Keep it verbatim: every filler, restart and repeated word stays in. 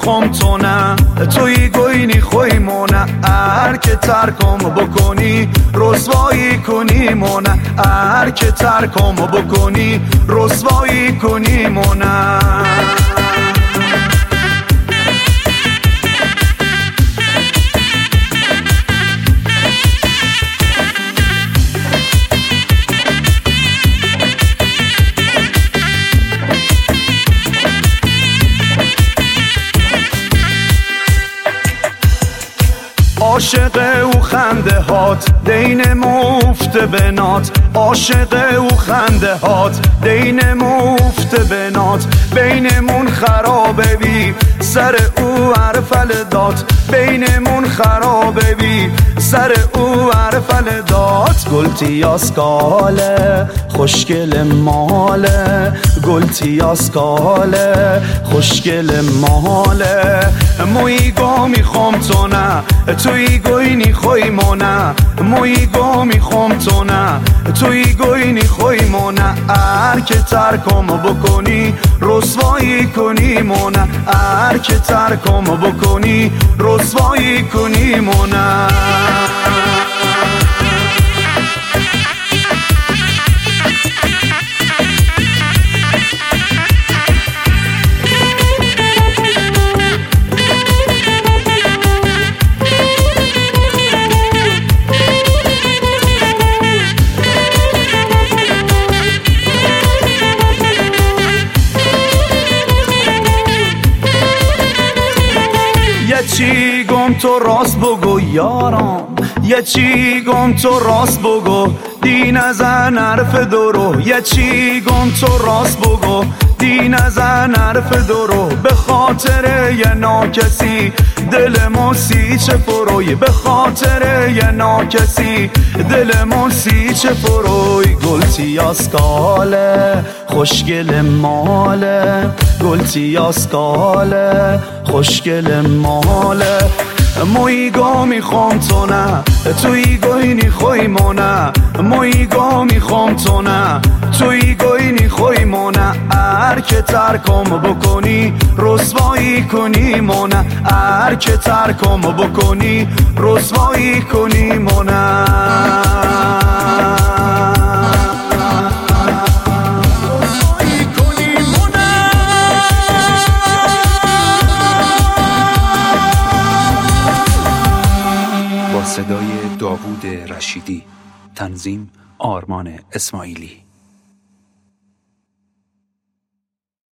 میخوام تو نه توی گوینی خوی مونه هر که ترکم بکنی رسوایی کنی مونه هر که ترکم بکنی رسوایی کنی مونه عاشق او خنده هات دین مفت بنات عاشق او خنده هات دین مفت بنات بینمون خرابه بی سر او عرفل داد بینمون خرابه بی سر او عرفل داد گلتی آسکاله خوشگل ماله گلتی آسکاله خوشگل ماله موی گو میخوام تو نه توی گوینی خوی مونه موی گو میخوام تو نه توی گوینی خوی مونه هر که ترکم بکنی رسوایی کنی مونه هر که ترکم بکنی رسوایی کنی مونه یه چی گم تو راست بگو یارم یه چی گم تو راست بگو دی نزن حرف درو یه چی گم تو راست بگو دی نزن حرف درو به خاطر یه ناکسی دلمون سی چه فروی به خاطر یه ناکسی دلمون سی چه فروی گلتی آسکاله خوشگل ماله گلتی آسکاله خوشگل ماله موی گو میخوام تو نه توی گوینی خوی مونه موی گو میخوام تو نه توی گوینی خوی مونه هر که ترکم بکنی رسوایی کنی مونه هر که ترکم بکنی رسوایی کنی مونه صدای داوود رشیدی، تنظیم آرمان اسماعیلی.